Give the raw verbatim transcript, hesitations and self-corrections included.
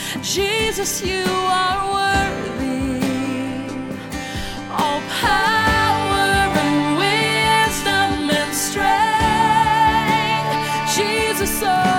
Jesus, you are worthy. All power and wisdom and strength, Jesus, oh